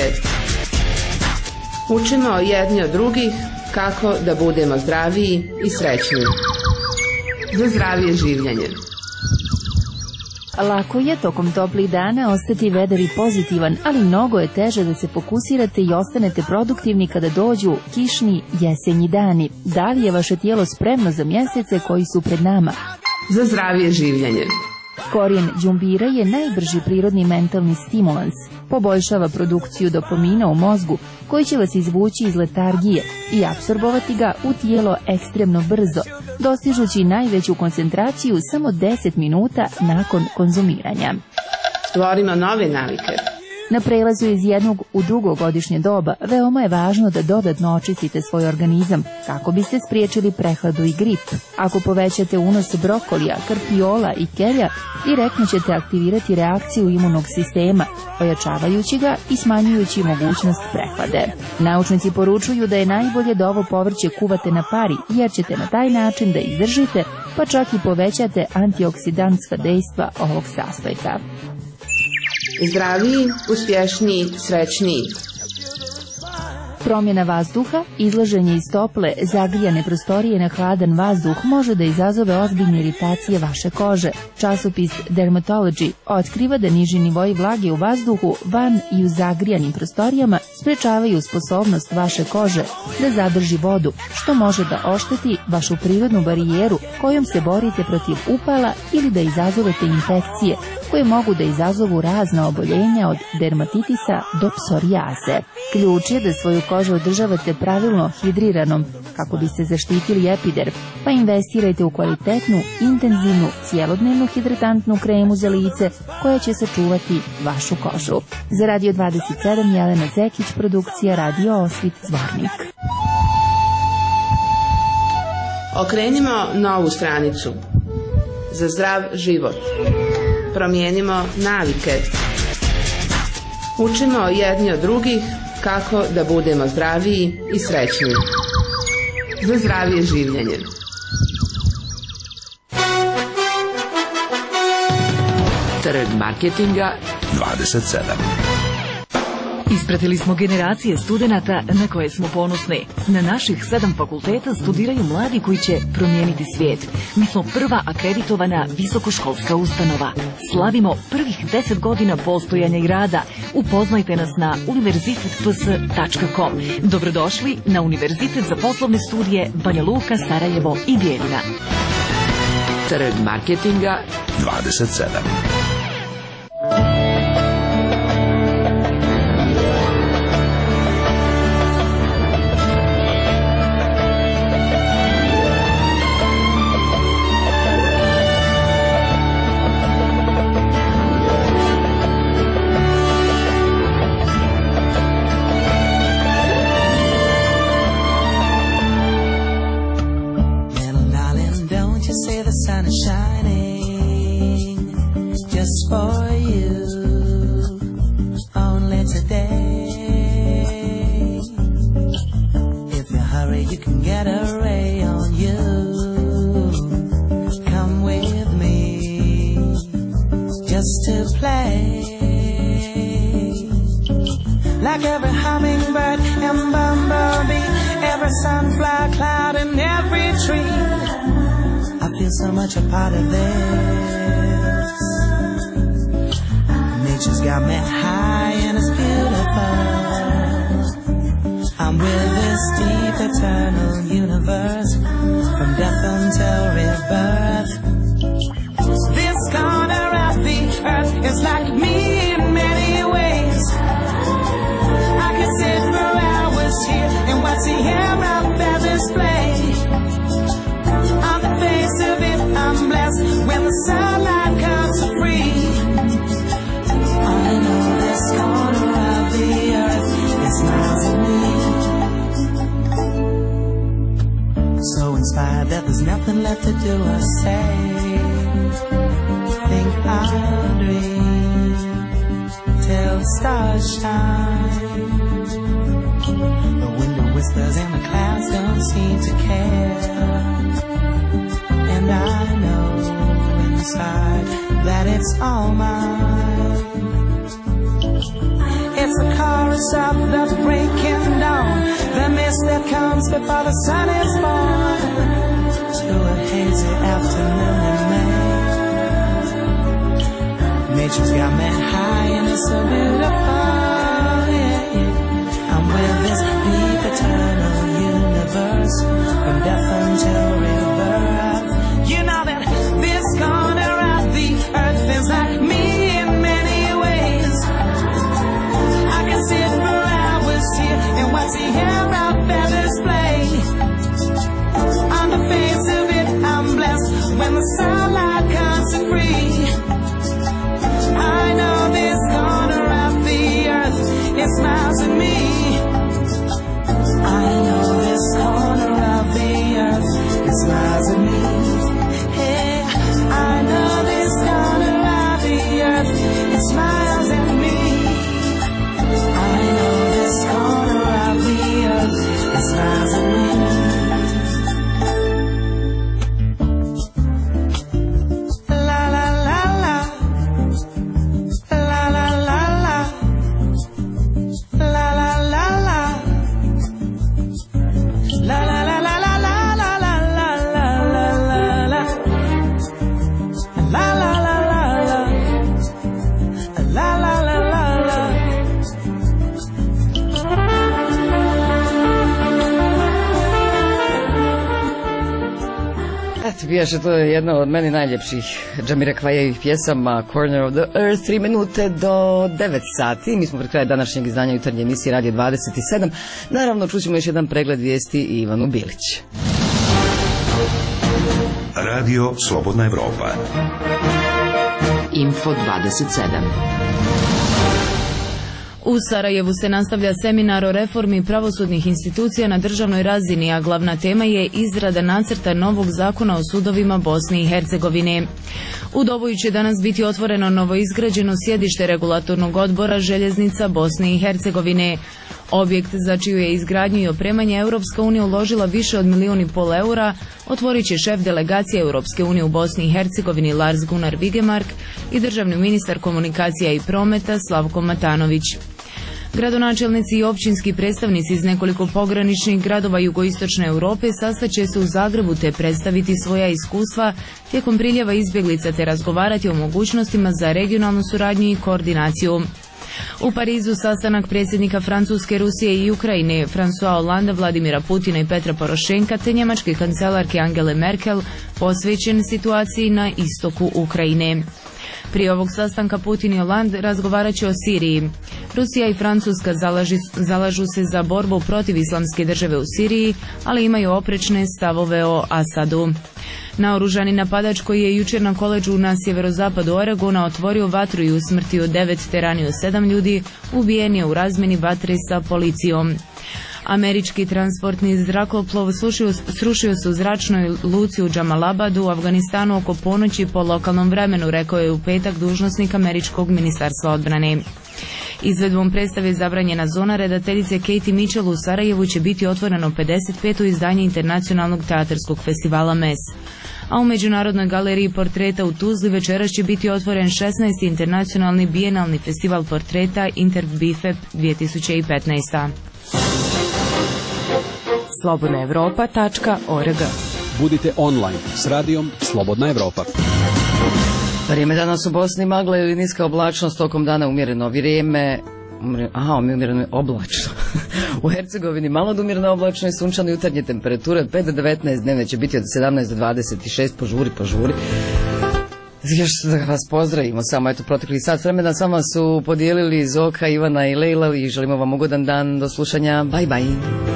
[SPEAKER 18] Učimo jedni od drugih kako da budemo zdraviji i srećniji. Za zdravije življenje.
[SPEAKER 12] Lako je tokom toplih dana ostati vedar i pozitivan, ali mnogo je teže da se fokusirate i ostanete produktivni kada dođu kišni jesenji dani. Da li je vaše tijelo spremno za mjesece koji su pred nama?
[SPEAKER 18] Za zdravije življenje.
[SPEAKER 12] Korijen đumbira je najbrži prirodni mentalni stimulans. Poboljšava produkciju dopamina u mozgu, koji će vas izvući iz letargije i apsorbovati ga u tijelo ekstremno brzo, dostižući najveću koncentraciju samo 10 minuta nakon konzumiranja.
[SPEAKER 18] Stvorimo nove navike.
[SPEAKER 12] Na prelazu iz jednog u drugo godišnje doba veoma je važno da dodatno očistite svoj organizam kako biste spriječili prehladu i grip. Ako povećate unos brokolija, karfiola i kelja, direktno ćete aktivirati reakciju imunog sistema, ojačavajući ga i smanjujući mogućnost prehlade. Naučnici poručuju da je najbolje da ovo povrće kuvate na pari, jer ćete na taj način da izdržite, pa čak i povećate antioksidantska dejstva ovog sastojka.
[SPEAKER 18] Zdraviji, uspješniji, srećniji.
[SPEAKER 12] Promjena vazduha, izlaženje iz tople, zagrijane prostorije na hladan vazduh može da izazove ozbiljne iritacije vaše kože. Časopis Dermatology otkriva da niži nivoi vlage u vazduhu van i u zagrijanim prostorijama sprečavaju sposobnost vaše kože da zadrži vodu, što može da ošteti vašu prirodnu barijeru kojom se borite protiv upala ili da izazovete infekcije koje mogu da izazovu razna oboljenja od dermatitisa do psorijaze. Ključ je da svoju kožu održavate pravilno hidriranom kako biste zaštitili epiderm, pa investirajte u kvalitetnu, intenzivnu, cijelodnevnu hidratantnu kremu za lice koja će sačuvati vašu kožu. Za Radio 27 Jelena Zekić, produkcija Radio Osvit Zvornik.
[SPEAKER 18] Okrenimo novu stranicu. Za zdrav život. Promijenimo navike. Učimo jedni od drugih kako da budemo zdraviji i srećniji. Za zdravije življenje.
[SPEAKER 3] Trg marketinga
[SPEAKER 2] 27.
[SPEAKER 7] Ispratili smo generacije studenata na koje smo ponosni. Na naših 7 fakulteta studiraju mladi koji će promijeniti svijet. Mi smo prva akreditovana visokoškolska ustanova. Slavimo prvih 10 godina postojanja i rada. Upoznajte nas na univerzitetps.com. Dobrodošli na Univerzitet za poslovne studije Banja Luka, Sarajevo i Bijeljina.
[SPEAKER 3] Trg marketinga
[SPEAKER 2] 27.
[SPEAKER 9] So much a part of this. Nature's got me high and it's beautiful. I'm with this deep eternal universe, from death until rebirth. This corner of the earth is like me in many ways. I could sit for hours here and watch the air of feathers play. On the face of it, I'm blessed when the sunlight comes so free. I know this corner of the earth is mine to me. So inspired that there's nothing left to do or say. Think I'll dream till the stars shine. The wind whispers and the clouds don't seem to care. And I know when the it's all mine. It's a chorus of the breaking dawn, the mist that comes before the sun is born, to a hazy afternoon in May. Nature's got me high and it's so beautiful, yeah, yeah. I'm with this deep eternal universe, from death until rebirth. You know that this corner of the earth feels like me in many ways. I can sit for hours here and watch the air of feathers play. On the face of it, I'm blessed when the sunlight comes to free. I know this corner of the earth, it smiles at me. I know this corner of the earth, it smiles at me. Hey, I know this corner of the earth, it smiles at me. I know this corner of the earth, it smiles at me.
[SPEAKER 1] Bijaše, to je jedna od meni najljepših Džamirakvajevih pjesama, Corner of the Earth, 3 minute do 9 sati. Mi smo pred kraj današnjeg izdanja jutarnje emisije Radio 27. Naravno, čućemo još jedan pregled vijesti i Ivanu Bilić.
[SPEAKER 2] Radio Slobodna Evropa.
[SPEAKER 3] Info 27.
[SPEAKER 4] U Sarajevu se nastavlja seminar o reformi pravosudnih institucija na državnoj razini, a glavna tema je izrada nacrta novog zakona o sudovima Bosne i Hercegovine. U Doboju će danas biti otvoreno novoizgrađeno sjedište regulatornog odbora željeznica Bosne i Hercegovine. Objekt za čiju je izgradnju i opremanje Europska unija uložila više od 1,5 milijuna eura otvorit će šef delegacije Europske unije u Bosni i Hercegovini Lars Gunnar Vigemark i državni ministar komunikacija i prometa Slavko Matanović. Gradonačelnici i općinski predstavnici iz nekoliko pograničnih gradova jugoistočne Europe sastaće se u Zagrebu te predstaviti svoja iskustva tijekom priljeva izbjeglica te razgovarati o mogućnostima za regionalnu suradnju i koordinaciju. U Parizu sastanak predsjednika Francuske, Rusije i Ukrajine, François Hollande, Vladimira Putina i Petra Porošenka te njemačke kancelarke Angele Merkel posvećen situaciji na istoku Ukrajine. Prije ovog sastanka Putin i Hollande razgovarat će o Siriji. Rusija i Francuska zalažu se za borbu protiv islamske države u Siriji, ali imaju oprečne stavove o Asadu. Naoružani napadač koji je jučer na koledžu na sjeverozapadu Oregona otvorio vatru i usmrtio 9 te ranio 7 ljudi, ubijen je u razmjeni vatre sa policijom. Američki transportni zrakoplov srušio se u zračnoj luci u Džamalabadu u Afganistanu oko ponoći po lokalnom vremenu, rekao je u petak dužnosnik američkog ministarstva odbrane. Izvedbom predstave Zabranjena zona redateljice Katie Mitchell u Sarajevu će biti otvoreno 55. izdanje internacionalnog teatarskog festivala MES. A u Međunarodnoj galeriji portreta u Tuzli večeras će biti otvoren 16. internacionalni bijenalni festival portreta Interbifep 2015.
[SPEAKER 3] slobodnaevropa.org.
[SPEAKER 5] Budite online s radijom Slobodna Evropa.
[SPEAKER 1] Vrijeme danas u Bosni magla ili niska oblačnost, tokom dana umjereno vrijeme, umjereno je oblačno. U Hercegovini malo do umjereno oblačno i sunčano, jutarnje temperature od 5 do 19, dnevne će biti od 17 do 26, požuri. Još da vas pozdravimo, samo eto proteklih sat vremena s vama su podijelili Zoka, Ivana i Lejla i želimo vam ugodan dan, do slušanja, bye bye.